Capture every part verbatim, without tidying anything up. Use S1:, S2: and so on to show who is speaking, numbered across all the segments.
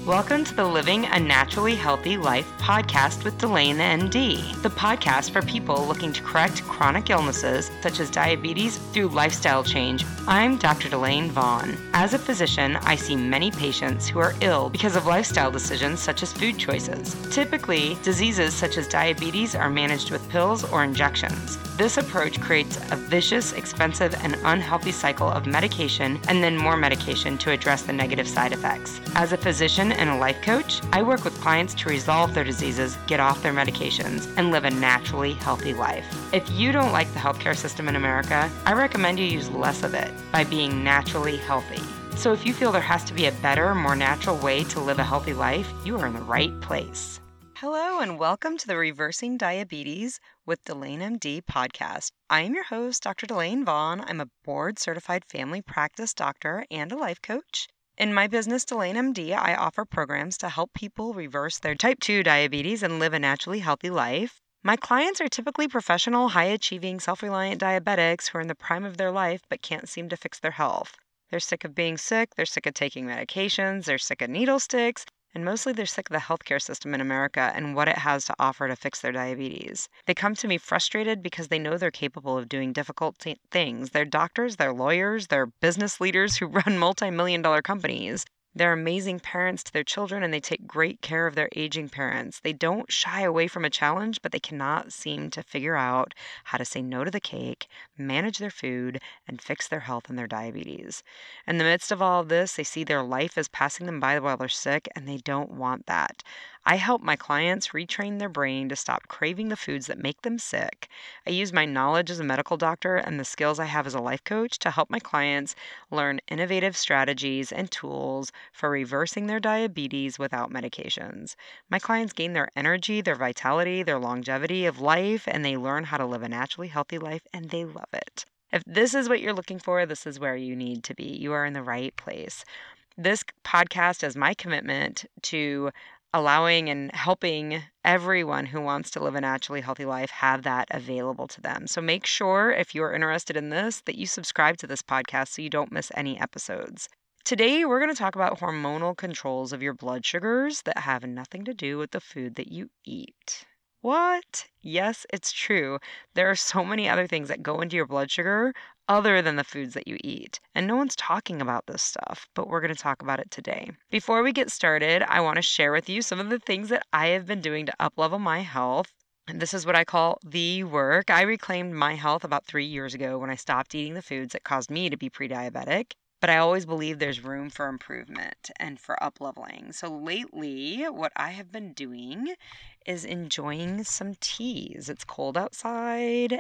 S1: Welcome to the Living a Naturally Healthy Life podcast with Delane M D, the podcast for people looking to correct chronic illnesses such as diabetes through lifestyle change. I'm Doctor Delane Vaughn. As a physician, I see many patients who are ill because of lifestyle decisions such as food choices. Typically, diseases such as diabetes are managed with pills or injections. This approach creates a vicious, expensive, and unhealthy cycle of medication and then more medication to address the negative side effects. As a physician and a life coach, I work with clients to resolve their diseases, get off their medications, and live a naturally healthy life. If you don't like the healthcare system in America, I recommend you use less of it by being naturally healthy. So if you feel there has to be a better, more natural way to live a healthy life, you are in the right place. Hello and welcome to the Reversing Diabetes with Delane M D podcast. I am your host, Doctor Delane Vaughn. I'm a board-certified family practice doctor and a life coach. In my business, Delane M D, I offer programs to help people reverse their type two diabetes and live a naturally healthy life. My clients are typically professional, high-achieving, self-reliant diabetics who are in the prime of their life but can't seem to fix their health. They're sick of being sick, they're sick of taking medications, they're sick of needle sticks, and mostly they're sick of the healthcare system in America and what it has to offer to fix their diabetes. They come to me frustrated because they know they're capable of doing difficult t- things. They're doctors, they're lawyers, they're business leaders who run multi-million dollar companies. They're amazing parents to their children, and they take great care of their aging parents. They don't shy away from a challenge, but they cannot seem to figure out how to say no to the cake, manage their food, and fix their health and their diabetes. In the midst of all of this, they see their life as passing them by while they're sick, and they don't want that. I help my clients retrain their brain to stop craving the foods that make them sick. I use my knowledge as a medical doctor and the skills I have as a life coach to help my clients learn innovative strategies and tools for reversing their diabetes without medications. My clients gain their energy, their vitality, their longevity of life, and they learn how to live a naturally healthy life, and they love it. If this is what you're looking for, this is where you need to be. You are in the right place. This podcast is my commitment to allowing and helping everyone who wants to live a naturally healthy life have that available to them. So make sure, if you're interested in this, that you subscribe to this podcast so you don't miss any episodes. Today, we're going to talk about hormonal controls of your blood sugars that have nothing to do with the food that you eat. What? Yes, it's true. There are so many other things that go into your blood sugar other than the foods that you eat. And no one's talking about this stuff, but we're going to talk about it today. Before we get started, I want to share with you some of the things that I have been doing to up-level my health. And this is what I call the work. I reclaimed my health about three years ago when I stopped eating the foods that caused me to be pre-diabetic. But I always believe there's room for improvement and for up-leveling. So lately, what I have been doing is enjoying some teas. It's cold outside,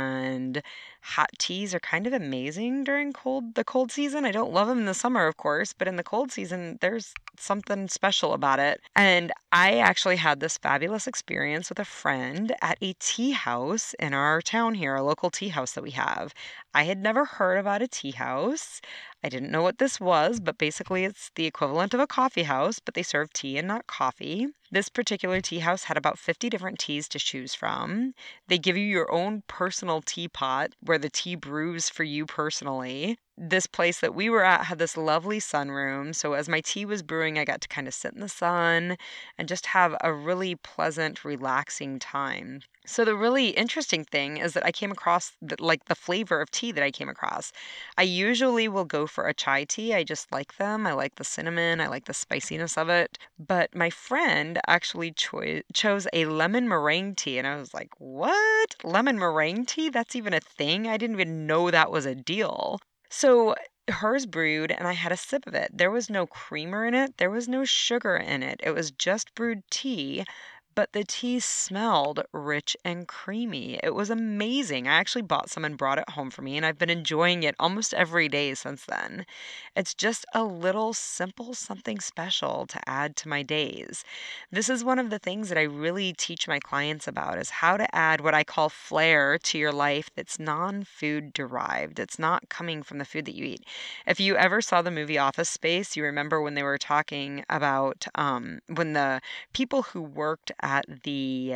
S1: and hot teas are kind of amazing during cold the cold season. I don't love them in the summer, of course, but in the cold season, there's something special about it. And I actually had this fabulous experience with a friend at a tea house in our town here, a local tea house that we have. I had never heard about a tea house. I didn't know what this was, but basically it's the equivalent of a coffee house, but they serve tea and not coffee. This particular tea house had about fifty different teas to choose from. They give you your own personal teapot where the tea brews for you personally. This place that we were at had this lovely sunroom, so as my tea was brewing, I got to kind of sit in the sun and just have a really pleasant, relaxing time. So the really interesting thing is that I came across the, like the flavor of tea that I came across. I usually will go for a chai tea. I just like them. I like the cinnamon. I like the spiciness of it. But my friend actually cho- chose a lemon meringue tea, and I was like, what? Lemon meringue tea? That's even a thing? I didn't even know that was a deal. So hers brewed, and I had a sip of it. There was no creamer in it. There was no sugar in it. It was just brewed tea, but the tea smelled rich and creamy. It was amazing. I actually bought some and brought it home for me, and I've been enjoying it almost every day since then. It's just a little simple something special to add to my days. This is one of the things that I really teach my clients about, is how to add what I call flair to your life that's non-food derived. It's not coming from the food that you eat. If you ever saw the movie Office Space, you remember when they were talking about um, when the people who worked at the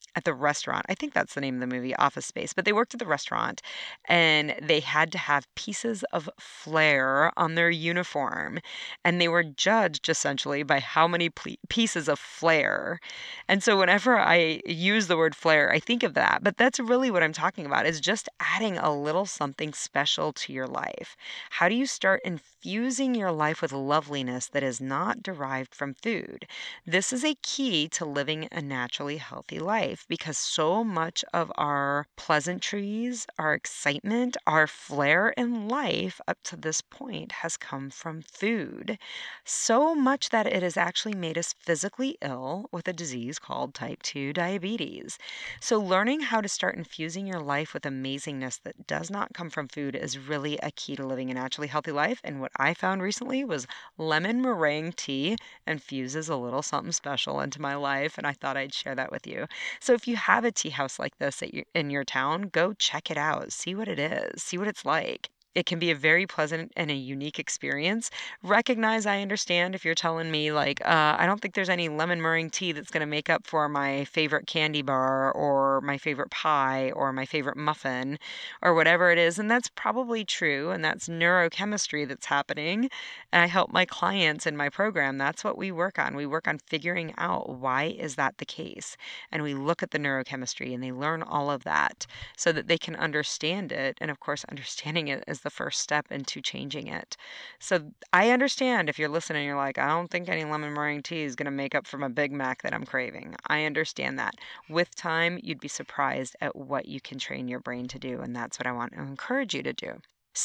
S1: at the restaurant. I think that's the name of the movie, Office Space. But they worked at the restaurant and they had to have pieces of flair on their uniform. And they were judged essentially by how many ple- pieces of flair. And so whenever I use the word flair, I think of that. But that's really what I'm talking about, is just adding a little something special to your life. How do you start infusing your life with loveliness that is not derived from food? This is a key to living a naturally healthy life, because so much of our pleasantries, our excitement, our flair in life up to this point has come from food. So much that it has actually made us physically ill with a disease called type two diabetes. So, learning how to start infusing your life with amazingness that does not come from food is really a key to living a naturally healthy life. And what I found recently was lemon meringue tea infuses a little something special into my life, and I thought I'd share that with you. So if you have a tea house like this at your, in your town, go check it out. See what it is. See what it's like. It can be a very pleasant and a unique experience. Recognize, I understand if you're telling me, like, uh, I don't think there's any lemon meringue tea that's going to make up for my favorite candy bar or my favorite pie or my favorite muffin or whatever it is. And that's probably true. And that's neurochemistry that's happening. And I help my clients in my program. That's what we work on. We work on figuring out, why is that the case? And we look at the neurochemistry and they learn all of that so that they can understand it. And of course, understanding it is the first step into changing it. So I understand if you're listening, you're like, I don't think any lemon meringue tea is going to make up for my Big Mac that I'm craving. I understand that. With time, you'd be surprised at what you can train your brain to do. And that's what I want to encourage you to do.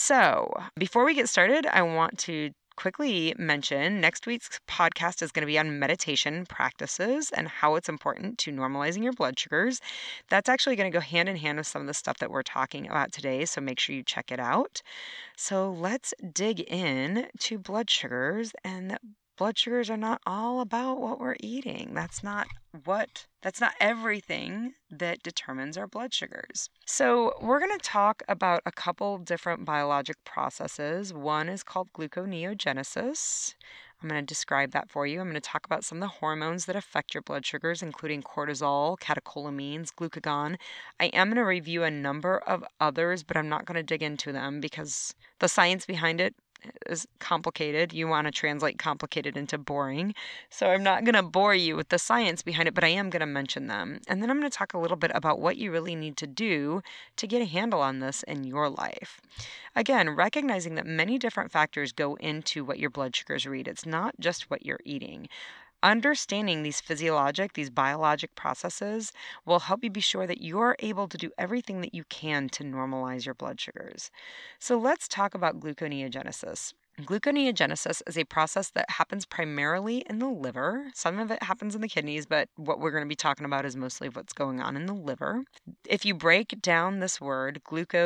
S1: So before we get started, I want to quickly mention next week's podcast is going to be on meditation practices and how it's important to normalizing your blood sugars. That's actually going to go hand in hand with some of the stuff that we're talking about today, so make sure you check it out. So let's dig in to blood sugars. And blood sugars are not all about what we're eating. That's not what, that's not everything that determines our blood sugars. So we're going to talk about a couple different biologic processes. One is called gluconeogenesis. I'm going to describe that for you. I'm going to talk about some of the hormones that affect your blood sugars, including cortisol, catecholamines, glucagon. I am going to review a number of others, but I'm not going to dig into them because the science behind it is complicated. You want to translate complicated into boring. So I'm not going to bore you with the science behind it, but I am going to mention them. And then I'm going to talk a little bit about what you really need to do to get a handle on this in your life. Again, recognizing that many different factors go into what your blood sugars read. It's not just what you're eating. Understanding these physiologic, these biologic processes will help you be sure that you're able to do everything that you can to normalize your blood sugars. So let's talk about gluconeogenesis. Gluconeogenesis is a process that happens primarily in the liver. Some of it happens in the kidneys, but what we're going to be talking about is mostly what's going on in the liver. If you break down this word,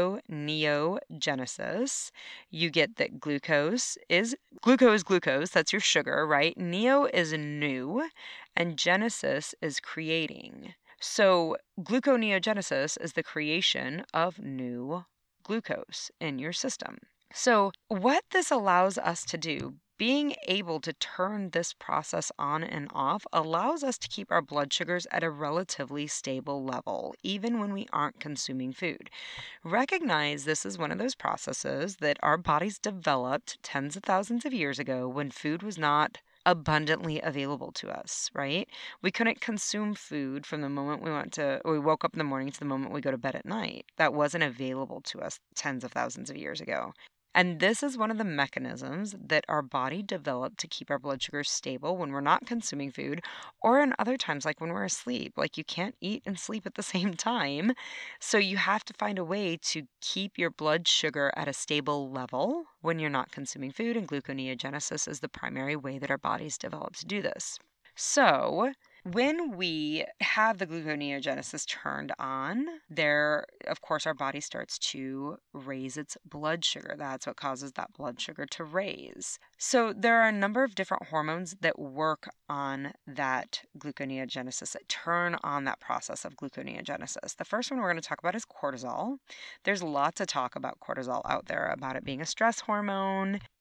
S1: gluconeogenesis, you get that glucose is glucose, glucose, that's your sugar, right? Neo is new, and genesis is creating. So gluconeogenesis is the creation of new glucose in your system. So what this allows us to do, being able to turn this process on and off, allows us to keep our blood sugars at a relatively stable level, even when we aren't consuming food. Recognize this is one of those processes that our bodies developed tens of thousands of years ago when food was not abundantly available to us, right? We couldn't consume food from the moment we went to, or we woke up in the morning to the moment we go to bed at night. That wasn't available to us tens of thousands of years ago. And this is one of the mechanisms that our body developed to keep our blood sugars stable when we're not consuming food, or in other times, like when we're asleep. Like you can't eat and sleep at the same time. So you have to find a way to keep your blood sugar at a stable level when you're not consuming food. And gluconeogenesis is the primary way that our bodies developed to do this. So when we have the gluconeogenesis turned on, there, of course, our body starts to raise its blood sugar. That's what causes that blood sugar to raise. So there are a number of different hormones that work on that gluconeogenesis, that turn on that process of gluconeogenesis. The first one we're going to talk about is cortisol. There's lots of talk about cortisol out there, about it being a stress hormone.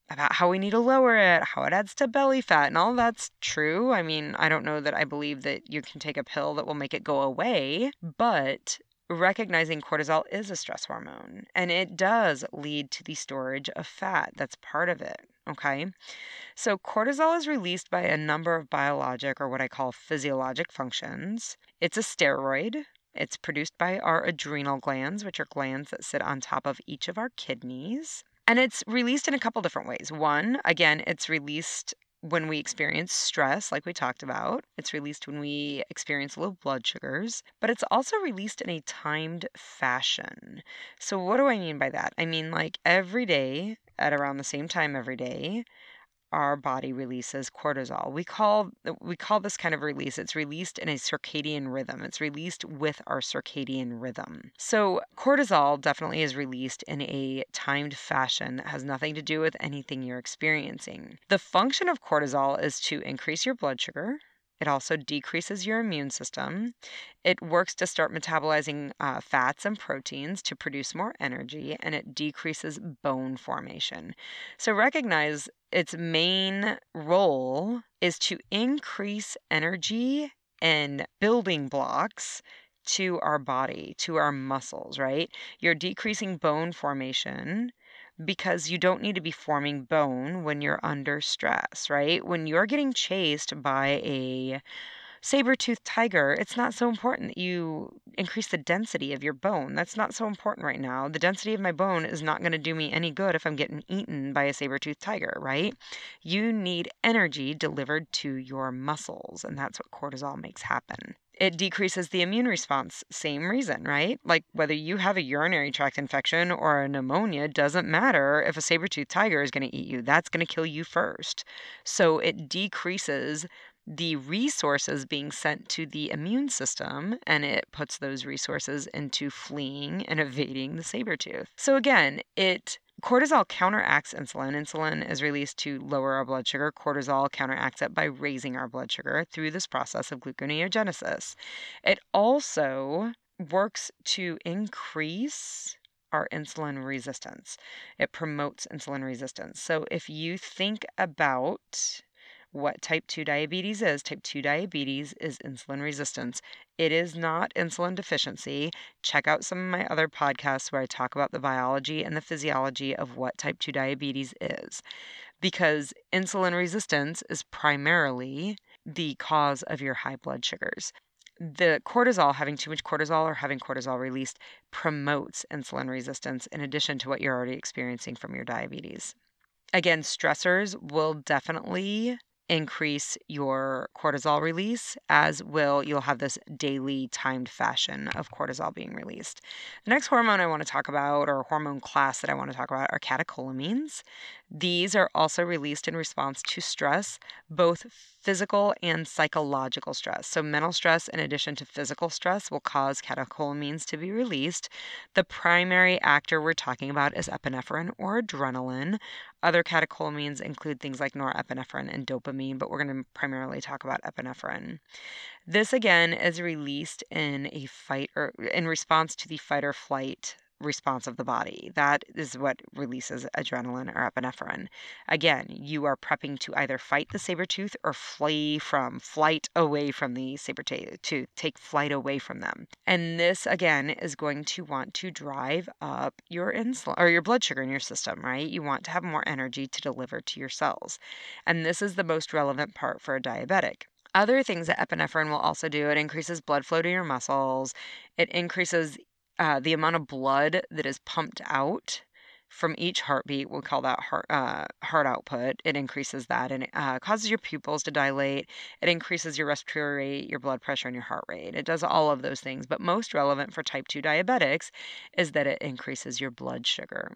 S1: about how we need to lower it, how it adds to belly fat, and all that's true. I mean, I don't know that I believe that you can take a pill that will make it go away, but recognizing cortisol is a stress hormone and it does lead to the storage of fat. That's part of it. Okay. So cortisol is released by a number of biologic or what I call physiologic functions. It's a steroid. It's produced by our adrenal glands, which are glands that sit on top of each of our kidneys. And it's released in a couple different ways. One, again, it's released when we experience stress, like we talked about. It's released when we experience low blood sugars, but it's also released in a timed fashion. So what do I mean by that? I mean, like every day at around the same time every day, our body releases cortisol. We call we call this kind of release, it's released in a circadian rhythm. It's released with our circadian rhythm. So cortisol definitely is released in a timed fashion that has nothing to do with anything you're experiencing. The function of cortisol is to increase your blood sugar. It also decreases your immune system. It works to start metabolizing uh, fats and proteins to produce more energy, and it decreases bone formation. So recognize its main role is to increase energy and building blocks to our body, to our muscles, right? You're decreasing bone formation because you don't need to be forming bone when you're under stress, right? When you're getting chased by a saber-toothed tiger, it's not so important that you increase the density of your bone. That's not so important right now. The density of my bone is not going to do me any good if I'm getting eaten by a saber-toothed tiger, right? You need energy delivered to your muscles, and that's what cortisol makes happen. It decreases the immune response. Same reason, right? Like whether you have a urinary tract infection or a pneumonia doesn't matter if a saber-toothed tiger is going to eat you. That's going to kill you first. So it decreases the resources being sent to the immune system, and it puts those resources into fleeing and evading the saber-tooth. So again, it cortisol counteracts insulin. Insulin is released to lower our blood sugar. Cortisol counteracts it by raising our blood sugar through this process of gluconeogenesis. It also works to increase our insulin resistance. It promotes insulin resistance. So if you think about what type two diabetes is, type two diabetes is insulin resistance. It is not insulin deficiency. Check out some of my other podcasts where I talk about the biology and the physiology of what type two diabetes is, because insulin resistance is primarily the cause of your high blood sugars. The cortisol, having too much cortisol or having cortisol released, promotes insulin resistance in addition to what you're already experiencing from your diabetes. Again, stressors will definitely increase your cortisol release, as will you'll have this daily timed fashion of cortisol being released. The next hormone I want to talk about, or hormone class that I want to talk about, are catecholamines. These are also released in response to stress, both physical and psychological stress. So mental stress in addition to physical stress will cause catecholamines to be released. The primary actor we're talking about is epinephrine or adrenaline. Other catecholamines include things like norepinephrine and dopamine, but we're going to primarily talk about epinephrine. This again is released in a fight or in response to the fight or flight response of the body. That is what releases adrenaline or epinephrine. Again, you are prepping to either fight the saber tooth or flee from, flight away from the saber tooth, take flight away from them. And this again is going to want to drive up your insulin or your blood sugar in your system, right? You want to have more energy to deliver to your cells. And this is the most relevant part for a diabetic. Other things that epinephrine will also do, it increases blood flow to your muscles. It increases Uh, the amount of blood that is pumped out from each heartbeat. We'll call that heart, uh, heart output. It increases that, and it uh, causes your pupils to dilate. It increases your respiratory rate, your blood pressure, and your heart rate. It does all of those things, but most relevant for type two diabetics is that it increases your blood sugar.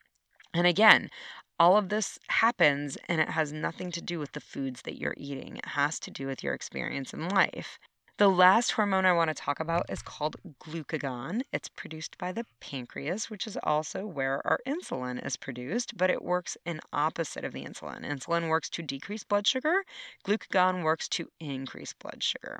S1: And again, all of this happens, and it has nothing to do with the foods that you're eating. It has to do with your experience in life. The last hormone I want to talk about is called glucagon. It's produced by the pancreas, which is also where our insulin is produced, but it works in opposite of the insulin. Insulin works to decrease blood sugar. Glucagon works to increase blood sugar.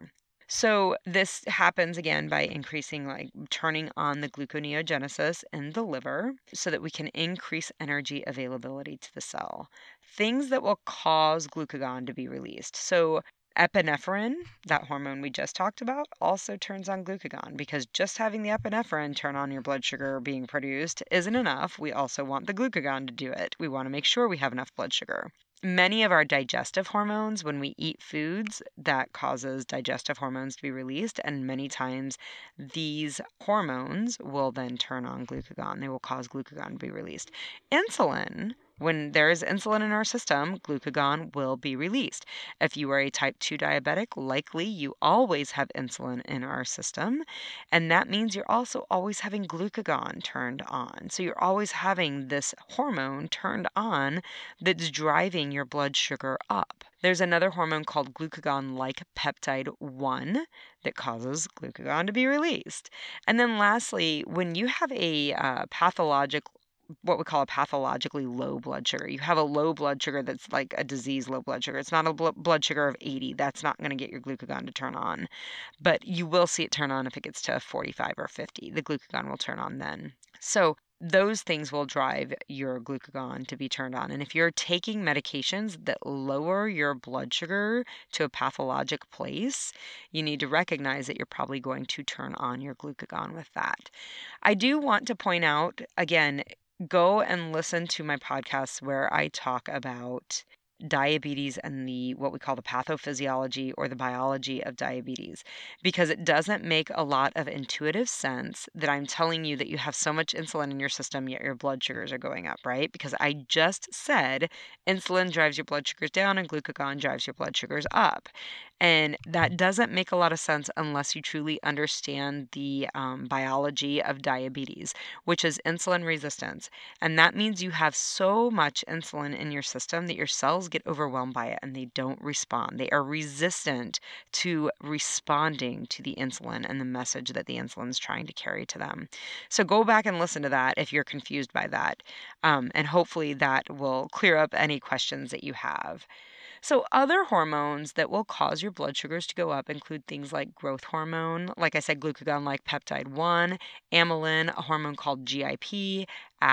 S1: So this happens again by increasing, like turning on the gluconeogenesis in the liver so that we can increase energy availability to the cell. Things that will cause glucagon to be released. So epinephrine, that hormone we just talked about, also turns on glucagon, because just having the epinephrine turn on your blood sugar being produced isn't enough. We also want the glucagon to do it. We want to make sure we have enough blood sugar. Many of our digestive hormones, when we eat foods, that causes digestive hormones to be released, and many times these hormones will then turn on glucagon. They will cause glucagon to be released. Insulin, when there is insulin in our system, glucagon will be released. If you are a type two diabetic, likely you always have insulin in our system, and that means you're also always having glucagon turned on. So you're always having this hormone turned on that's driving your blood sugar up. There's another hormone called glucagon-like peptide one that causes glucagon to be released. And then lastly, when you have a uh, pathologic what we call a pathologically low blood sugar. You have a low blood sugar that's like a disease low blood sugar. It's not a bl- blood sugar of eighty. That's not going to get your glucagon to turn on. But you will see it turn on if it gets to forty-five or fifty. The glucagon will turn on then. So those things will drive your glucagon to be turned on. And if you're taking medications that lower your blood sugar to a pathologic place, you need to recognize that you're probably going to turn on your glucagon with that. I do want to point out, again, go and listen to my podcasts where I talk about diabetes and the what we call the pathophysiology or the biology of diabetes, because it doesn't make a lot of intuitive sense that I'm telling you that you have so much insulin in your system yet your blood sugars are going up, right? Because I just said insulin drives your blood sugars down and glucagon drives your blood sugars up. And that doesn't make a lot of sense unless you truly understand the um, biology of diabetes, which is insulin resistance. And that means you have so much insulin in your system that your cells get overwhelmed by it and they don't respond. They are resistant to responding to the insulin and the message that the insulin is trying to carry to them. So go back and listen to that if you're confused by that. Um, and hopefully that will clear up any questions that you have. So other hormones that will cause your blood sugars to go up include things like growth hormone, like I said, glucagon-like peptide one, amylin, a hormone called G I P,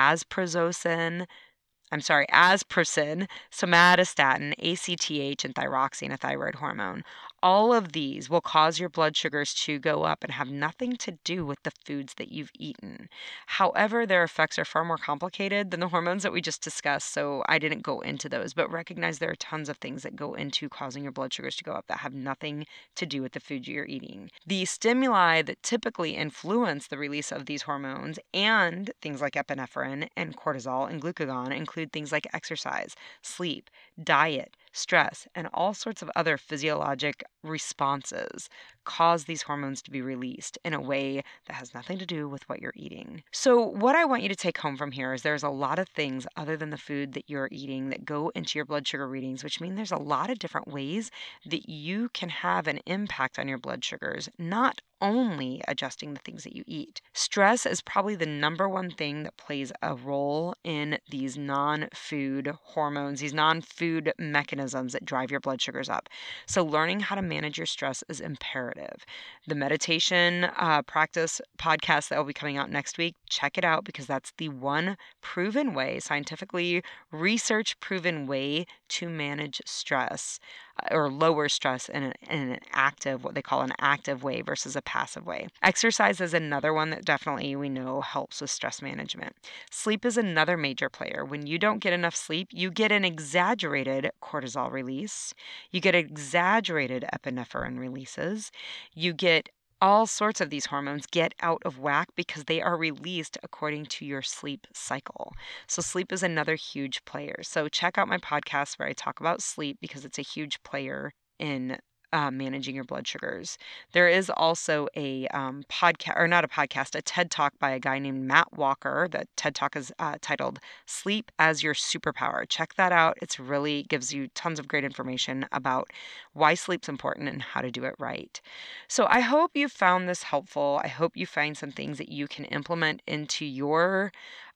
S1: asparagine, I'm sorry, asparsin, somatostatin, A C T H, and thyroxine, a thyroid hormone. All of these will cause your blood sugars to go up and have nothing to do with the foods that you've eaten. However, their effects are far more complicated than the hormones that we just discussed, so I didn't go into those. But recognize there are tons of things that go into causing your blood sugars to go up that have nothing to do with the food you're eating. The stimuli that typically influence the release of these hormones and things like epinephrine and cortisol and glucagon include things like exercise, sleep, diet, stress, and all sorts of other physiologic responses cause these hormones to be released in a way that has nothing to do with what you're eating. So what I want you to take home from here is there's a lot of things other than the food that you're eating that go into your blood sugar readings, which means there's a lot of different ways that you can have an impact on your blood sugars, not only adjusting the things that you eat. Stress is probably the number one thing that plays a role in these non-food hormones, these non-food mechanisms that drive your blood sugars up. So learning how to manage your stress is imperative. The meditation uh, practice podcast that will be coming out next week, check it out because that's the one proven way, scientifically research proven way to manage stress or lower stress in an, in an active, what they call an active way versus a passive way. Exercise is another one that definitely we know helps with stress management. Sleep is another major player. When you don't get enough sleep, you get an exaggerated cortisol release, you get exaggerated epinephrine releases, you get all sorts of these hormones get out of whack because they are released according to your sleep cycle. So sleep is another huge player. So check out my podcast where I talk about sleep because it's a huge player in uh, managing your blood sugars. There is also a um, podcast, or not a podcast, a TED Talk by a guy named Matt Walker. The TED Talk is uh, titled Sleep as Your Superpower. Check that out. It's really gives you tons of great information about why sleep's important and how to do it right. So I hope you found this helpful. I hope you find some things that you can implement into your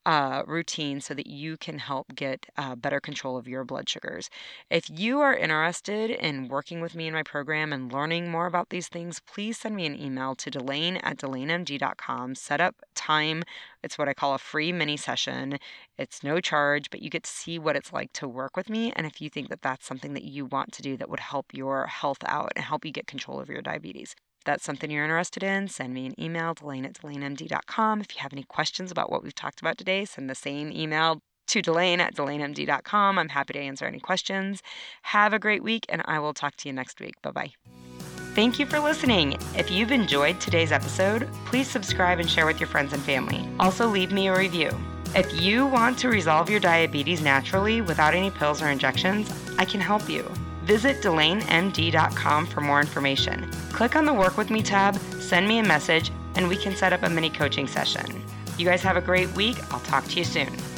S1: uh, routine so that you can help get uh, better control of your blood sugars. If you are interested in working with me in my program and learning more about these things, please send me an email to Delane at Delane M D dot com. Set up time. It's what I call a free mini session. It's no charge, but you get to see what it's like to work with me. And if you think that that's something that you want to do that would help your health out and help you get control of your diabetes. If that's something you're interested in, send me an email, Delane at Delane M D dot com. If you have any questions about what we've talked about today, send the same email to Delane at Delane M D dot com. I'm happy to answer any questions. Have a great week, and I will talk to you next week. Bye-bye. Thank you for listening. If you've enjoyed today's episode, please subscribe and share with your friends and family. Also, leave me a review. If you want to resolve your diabetes naturally without any pills or injections, I can help you. Visit Delane M D dot com for more information. Click on the Work With Me tab, send me a message, and we can set up a mini coaching session. You guys have a great week. I'll talk to you soon.